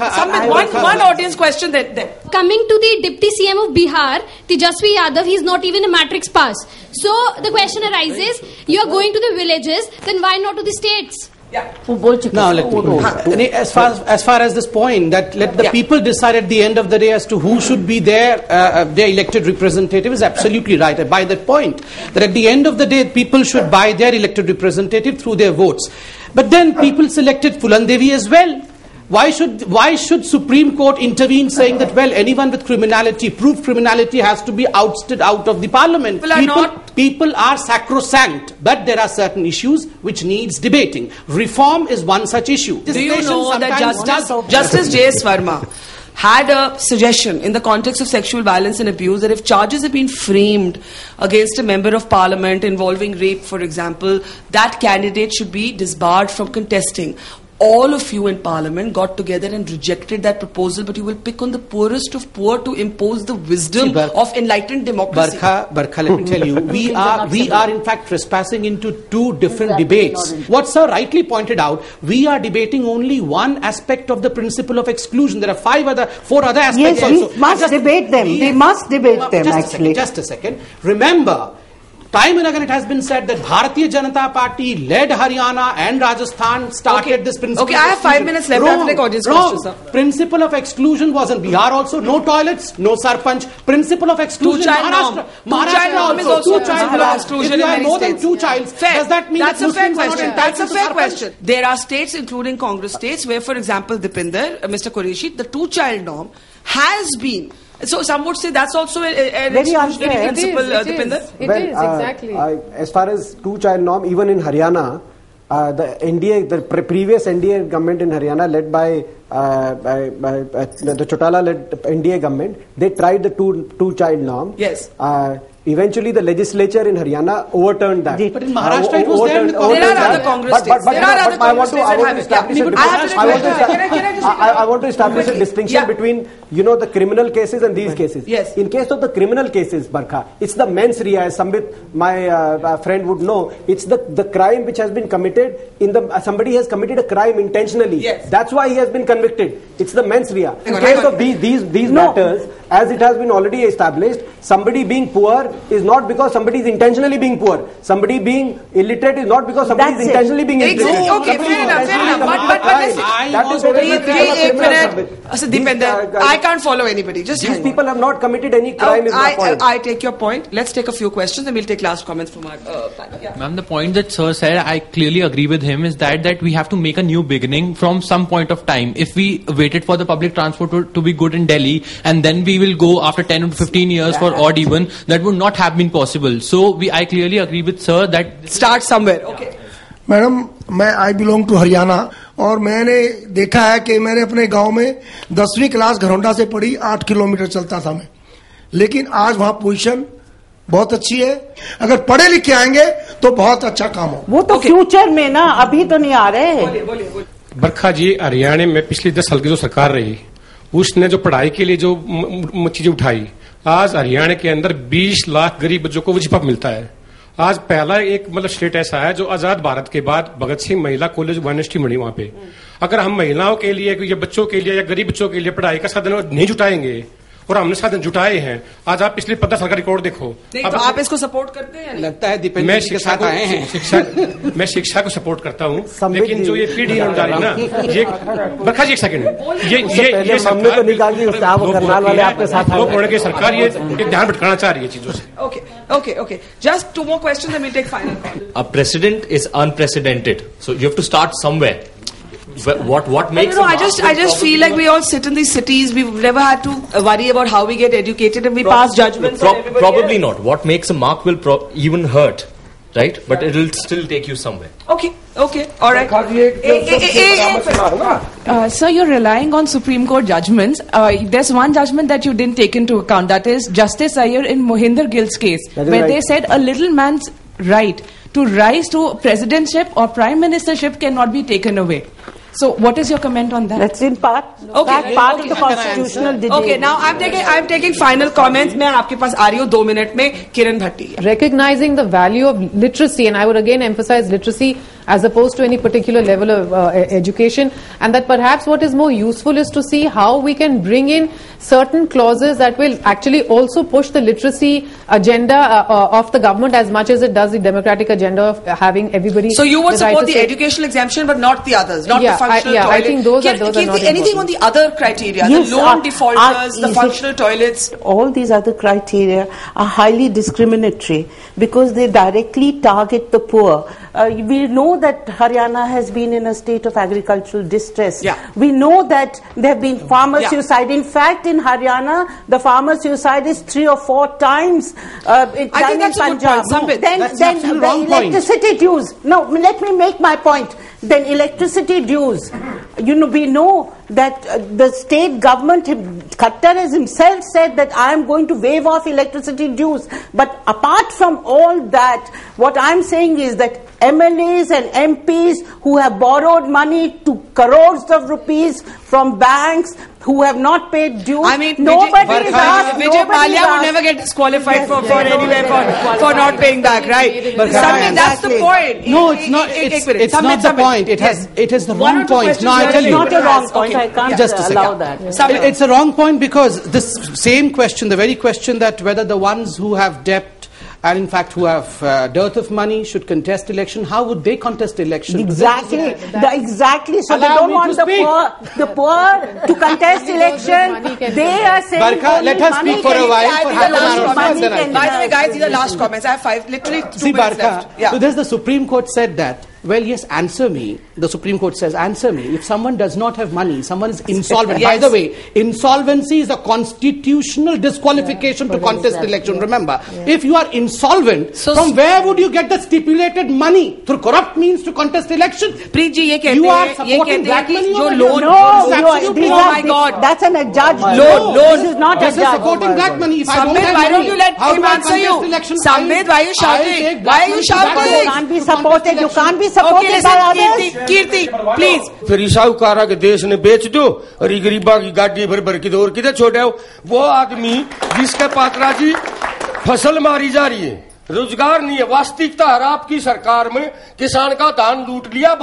One audience question then. Coming to the Deputy CM of Bihar, Tejasvi Yadav, he's not even a matrix pass. So the question arises, you are going to the villages, then why not to the states? Now, as far as this point, that let the people decide at the end of the day as to who should be their elected representative is absolutely right. I buy that point. That at the end of the day, people should buy their elected representative through their votes. But then people selected Phulan Devi as well. Why should Supreme Court intervene saying that, well, anyone with proved criminality has to be ousted out of the parliament? People are sacrosanct, but there are certain issues which needs debating. Reform is one such issue. Do you know that Justice J.S. Verma had a suggestion in the context of sexual violence and abuse that if charges have been framed against a member of parliament involving rape, for example, that candidate should be disbarred from contesting. All of you in parliament got together and rejected that proposal, but you will pick on the poorest of poor to impose the wisdom of enlightened democracy. Barkha, let me tell you, we are in fact trespassing into two different debates. What Sir rightly pointed out, we are debating only one aspect of the principle of exclusion. There are four other aspects also. Yes, we must debate them. We must debate them, actually. Just a second. Remember, time and again it has been said that Bharatiya Janata Party led Haryana and Rajasthan started this principle. Okay, I have 5 minutes left. I have to take audience questions, sir. Principle of exclusion was in Bihar also. No toilets, no sarpanch. Principle of exclusion in Maharashtra. Two-child norm is also exclusion. If you have more than 2 childs, does that mean that Muslims are not entitled That's a fair to question. There are states, including Congress states, where, for example, Dipinder, Mr. Qureshi, the 2-child norm has been. So some would say that's also an exclusionary principle, Dipinder? It is, exactly. As far as 2-child norm, even in Haryana, the previous NDA government in Haryana, led by the Chotala-led NDA government, they tried the two-child norm. Yes. Eventually, the legislature in Haryana overturned that. But in Maharashtra, it was there. There are other Congress states. I want to establish a distinction between, the criminal cases and these cases. Yes. In case of the criminal cases, Barkha, it's the mens rea, as Sambit, my friend, would know. It's the crime which has been committed somebody has committed a crime intentionally. Yes. That's why he has been convicted. It's the mens rea. In case of these matters, as it has been already established, somebody being poor is not because somebody is intentionally being poor. Somebody being illiterate is not because somebody is intentionally being illiterate. Okay, fair enough. Deepinder, I can't follow anybody. Just these people have not committed any crime. Is my point. I take your point. Let's take a few questions and we'll take last comments from our panel. Yeah. Ma'am, the point that Sir said, I clearly agree with him, is that we have to make a new beginning from some point of time. If we waited for the public transport to be good in Delhi and then we will go after 10 to 15 years for odd even, that would not have been possible. So I clearly agree with Sir that start somewhere. Okay. Madam, I belong to Haryana और मैंने देखा है कि मैंने अपने गांव में 10वीं क्लास घरौंडा से पढ़ी, 8 किलोमीटर चलता था मैं, लेकिन आज वहां पोजीशन बहुत अच्छी है. अगर पढ़े लिखे आएंगे तो बहुत अच्छा काम हो. वो तो फ्यूचर में ना, अभी तो नहीं आ रहे. बरखा जी, हरियाणा में पिछली 10 साल की जो सरकार रही, उसने जो पढ़ाई के लिए जो चीजें उठाई, आज हरियाणा के अंदर 20 लाख गरीब बच्चों को वजीफा मिलता है. आज पहला एक स्टेट ऐसा है जो आजाद भारत के बाद भगत सिंह महिला कॉलेज यूनिवर्सिटी बनी वहां पे. अगर हम महिलाओं के लिए या बच्चों के लिए या गरीब बच्चों के लिए पढ़ाई का साधन नहीं जुटाएंगे, और हमने साधन जुटाए हैं, आज आप पिछले 15 साल का रिकॉर्ड देखो. नहीं, तो आप इसको सपोर्ट करते हैं? लगता है दीपेंद्र जी के साथ आए हैं. मैं शिक्षा को सपोर्ट करता हूँ, लेकिन जो ये पीढ़ी होने जा रही है ना, ये बरखा जी एक सेकंड, ये सरकार की सरकार ये ध्यान भटकाना चाह रही है चीजों से. Okay. Just 2 more questions and we'll take final call. A precedent is unprecedented, so you have to start somewhere. What makes? No, I just feel like we all sit in these cities. We've never had to worry about how we get educated, and we pass judgments. Probably not. What makes a mark will even hurt, right? But it will still take you somewhere. Okay, all right. Sir, you're relying on Supreme Court judgments. There's one judgment that you didn't take into account. That is Justice Iyer in Mohinder Gill's case, where they said a little man's right to rise to presidentship or prime ministership cannot be taken away. So, what is your comment on that? That's in part. Okay, part of the constitutional debate. Okay, now I'm taking final comments. मैं आपके पास आ रही हूँ 2 minute में. किरण भट्टी. Recognizing the value of literacy, and I would again emphasize literacy as opposed to any particular level of education, and that perhaps what is more useful is to see how we can bring in certain clauses that will actually also push the literacy agenda of the government as much as it does the democratic agenda of having everybody. So you would support the educational exemption but not the others, not the functional toilet. I think those are not anything on the other criteria, yes, the loan defaulters, the functional toilets. All these other criteria are highly discriminatory because they directly target the poor. We know that Haryana has been in a state of agricultural distress. Yeah. We know that there have been farmer suicide. In fact, in Haryana, the farmer suicide is 3 or 4 times I think that's a good point. Then the electricity dues. No, let me make my point. Then electricity dues. We know that the state government, Khattar has himself said that I am going to waive off electricity dues. But apart from all that, what I'm saying is that MLAs and MPs who have borrowed money to crores of rupees from banks, who have not paid dues. I mean, nobody is asked. Vijay Mallya would never get disqualified for not paying back, right? That's the point. No, it's not. It's not the point. It is the wrong point. No, I tell you. It's not a wrong point. I can't allow that. It's a wrong point because this same question, the very question that whether the ones who have debt and in fact who have dearth of money should contest election, how would they contest election? Exactly. So they don't want the poor to contest election. They are saying Barkha, let us speak for a while. By the way, guys, these are last comments. I have literally 2 minutes left. So there's the Supreme Court said that. Well, yes, answer me. The Supreme Court says, answer me. If someone does not have money, someone is insolvent. By the way, insolvency is a constitutional disqualification to contest election. Remember, if you are insolvent, from where would you get the stipulated money? Through corrupt means to contest election? Preet ji, you are supporting black money? Oh my God. That's an adjudged loan. This is not adjudged. This is supporting black money. If I don't have why don't you let him answer you? Samved, why are you shouting? Why are you shouting? You can't be supported. You can't be supported by others. Kirti, please. फिर साहूकारा के देश ने बेच दो और ये गरीबा की गाड़ी भर भर के दौर किधर छोड़े वो आदमी जिसके पात्रा जी फसल मारी जा रही है, रोजगार नहीं है, वास्तविकता है आपकी सरकार में किसान का धान लूट लिया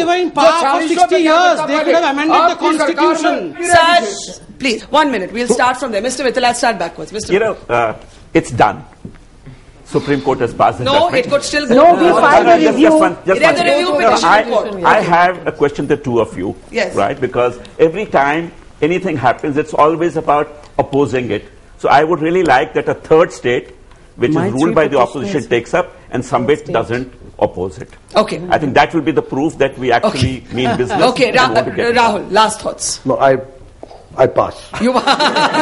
1200. Please, 1 minute. We'll start from there. Mr. Mittal, I'll start backwards. It's done. Supreme Court has passed the No, judgment. it could still go. No, we filed a review. It has a review petition. I have a question to the two of you. Yes. Right? Because every time anything happens, it's always about opposing it. So I would really like that a third state, which is ruled by the opposition, takes up, and some bit doesn't oppose it. Okay. I think that will be the proof that we actually mean business. Okay, Rahul, last thoughts. No, I pass. You no, don't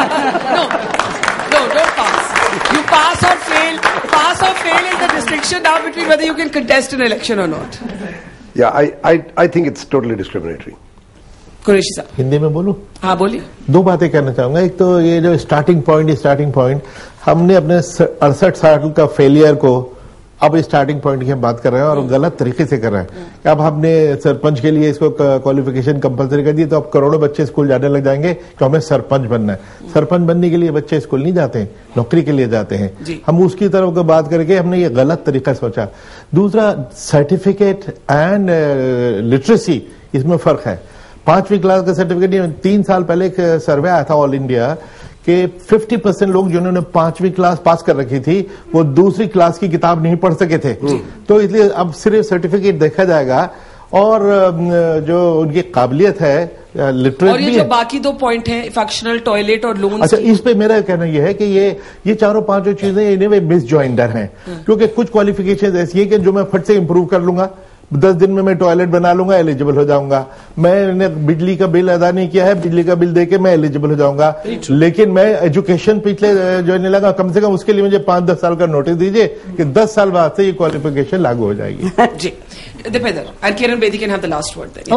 pass. You pass or fail. Pass or fail is the distinction now between whether you can contest an election or not. Yeah, I think it's totally discriminatory. Qureshi साहब हिंदी में बोलूं? हाँ बोलिए. दो बातें कहना चाहूंगा. एक तो ये जो स्टार्टिंग पॉइंट हमने अपने 68 साल का फेलियर को अब स्टार्टिंग पॉइंट की हम बात कर रहे हैं और गलत तरीके से कर रहे हैं. अब हमने सरपंच के लिए इसको क्वालिफिकेशन कंपलसरी कर दी तो अब करोड़ों बच्चे स्कूल जाने लग जाएंगे कि हमें सरपंच बनना है. सरपंच बनने के लिए बच्चे स्कूल नहीं जाते हैं, नौकरी के लिए जाते हैं. हम उसकी तरफ को बात करके हमने ये गलत तरीका सोचा. दूसरा, सर्टिफिकेट एंड लिटरेसी, इसमें फर्क है. 5वीं क्लास का सर्टिफिकेट, 3 साल पहले एक सर्वे आया था ऑल इंडिया कि 50% लोग जिन्होंने 5वीं क्लास पास कर रखी थी वो दूसरी क्लास की किताब नहीं पढ़ सके थे. तो इसलिए अब सिर्फ सर्टिफिकेट देखा जाएगा और जो उनकी काबिलियत है, लिटरेट और ये जो बाकी 2 पॉइंट हैं, फंक्शनल टॉयलेट और लोन. अच्छा, इस पे मेरा कहना यह है कि ये चारों पांचों चीजें इन्हें मिसजॉइंडर हैं. क्योंकि कुछ क्वालिफिकेशन ऐसी है कि जो मैं फट से इंप्रूव कर लूंगा, 10 दिन में मैं टॉयलेट बना लूंगा, एलिजिबल हो जाऊंगा. मैंने बिजली का बिल अदा नहीं किया है, बिजली का बिल देके मैं एलिजिबल हो जाऊंगा. लेकिन मैं एजुकेशन पिछले जो नहीं लगा, कम से कम उसके लिए मुझे 5-10 साल का नोटिस दीजिए कि 10 साल बाद से ये क्वालिफिकेशन लागू हो जाएगी. जी, Deepinder and Kiran Bedi can have the last word then.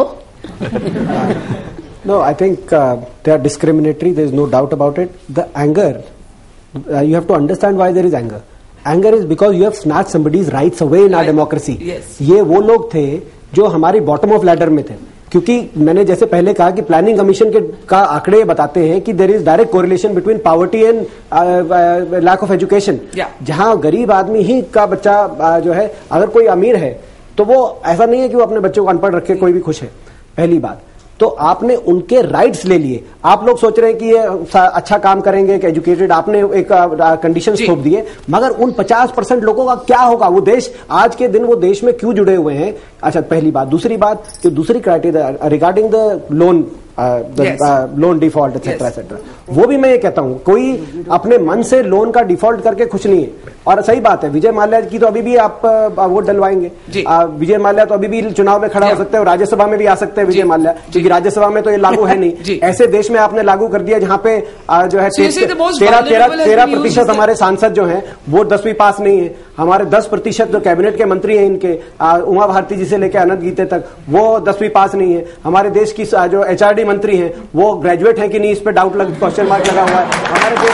No, I think they are discriminatory. There is no doubt about it. The anger, you have to understand why there is anger. Anger is because you have snatched somebody's rights away in our democracy. Yes. ये वो लोग थे जो हमारी bottom of ladder में थे. क्योंकि मैंने जैसे पहले कहा कि प्लानिंग कमीशन का आंकड़े बताते हैं कि there is direct correlation between poverty and lack of education. जहां गरीब आदमी ही का बच्चा जो है, अगर कोई अमीर है तो वो ऐसा नहीं है कि वो अपने बच्चों को अनपढ़ रखे कोई भी खुश है. पहली बात तो आपने उनके राइट्स ले लिए. आप लोग सोच रहे हैं कि ये अच्छा काम करेंगे कि एजुकेटेड, आपने एक कंडीशन थोप दिए, मगर उन 50% लोगों का क्या होगा? वो देश आज के दिन वो देश में क्यों जुड़े हुए हैं? अच्छा, पहली बात. दूसरी बात कि दूसरी criteria regarding the loan loan default etcetera etcetera, वो भी मैं ये कहता हूं कोई अपने मन से लोन का डिफॉल्ट करके खुश नहीं है. और सही बात है, विजय माल्या की तो अभी भी आप वोट डलवाएंगे. विजय माल्या तो अभी भी चुनाव में खड़ा हो सकते हैं, राज्यसभा में भी आ सकते हैं विजय माल्या, क्योंकि राज्यसभा में तो ये लागू है नहीं. ऐसे देश में आपने लागू कर दिया जहां पे जो है 13% हमारे सांसद जो हैं वो 10वीं पास नहीं है. हमारे 10% जो कैबिनेट के मंत्री हैं इनके, उमा भारती जी से लेकर अनंत गीते तक, वो 10वीं पास नहीं है. हमारे देश की जो HRD मंत्री हैं वो ग्रेजुएट हैं कि नहीं, इस पे डाउट क्वेश्चन मार्क लगा हुआ है.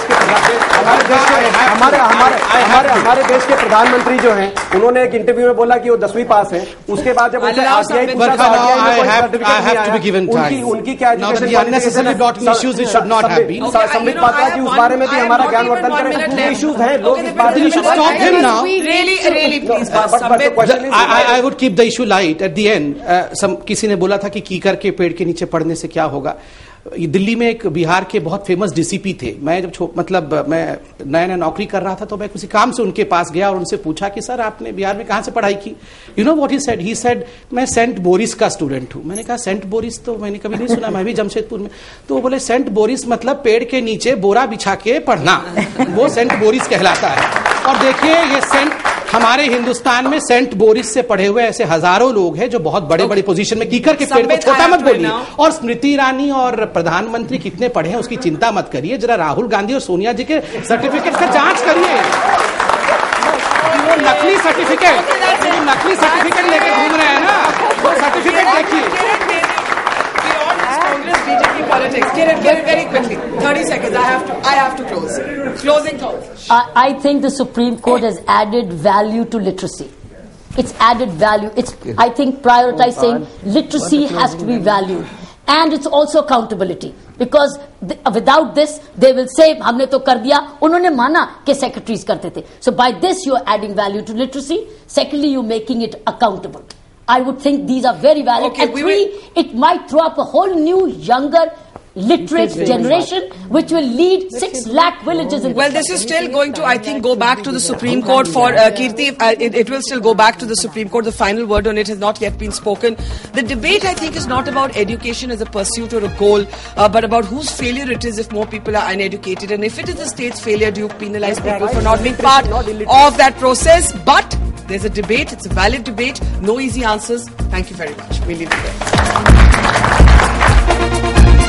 हमारे देश के प्रधानमंत्री जो हैं उन्होंने एक इंटरव्यू में बोला कि वो 10वीं पास है. उसके बाद जब उनसे RTI पूछा तो उनकी क्या संबित पात्रा की उस बारे में भी हमारा ज्ञानवर्धन करें. इश्यूज हैं, लोग इस बारे में. I would keep the issue light at the end. किसी ने बोला था कि कीकर के पेड़ के नीचे पड़ने से क्या होगा. दिल्ली में एक बिहार के बहुत फेमस डीसीपी थे. मैं जब मैं नया नौकरी कर रहा था तो मैं किसी काम से उनके पास गया और उनसे पूछा कि सर आपने बिहार में कहां से पढ़ाई की. You know what he said मैं सेंट बोरिस का स्टूडेंट हूं. मैंने कहा सेंट बोरिस तो मैंने कभी नहीं सुना, मैं भी जमशेदपुर में. तो वो बोले सेंट बोरिस मतलब पेड़ के नीचे बोरा बिछा के पढ़ना, वो सेंट बोरिस कहलाता है. और देखिए ये सेंट, हमारे हिंदुस्तान में सेंट बोरिस से पढ़े हुए ऐसे हजारों लोग हैं जो बहुत बड़े बड़े पोजीशन में. कीकर के पेड़ को छोटा मत बोलिए. और स्मृति ईरानी और प्रधानमंत्री कितने पढ़े हैं उसकी चिंता मत करिए. जरा राहुल गांधी और सोनिया जी के सर्टिफिकेट का जांच करिए. वो नकली सर्टिफिकेट लेके घूम रहे हैं ना, वो सर्टिफिकेट देखिए. BJP politics. Kiran, very quickly. 30 seconds. I have to close. Closing thoughts. I think the Supreme Court has added value to literacy. It's added value. I think prioritize saying literacy has to be valued. And it's also accountability. Because without this, they will say, हमने तो कर दिया, उन्होंने माना कि secretaries करते थे. So by this, you are adding value to literacy. Secondly, you're making it accountable. I would think these are very valid. Okay, and three, it might throw up a whole new, younger literate generation which will lead 6 lakh villages in Well, this is still going to, I think, go back to the Supreme Court for Kirti. It will still go back to the Supreme Court. The final word on it has not yet been spoken. The debate, I think, is not about education as a pursuit or a goal, but about whose failure it is if more people are uneducated. And if it is the state's failure, do you penalize people for not being part of that process? But there's a debate. It's a valid debate. No easy answers. Thank you very much. We'll leave it there.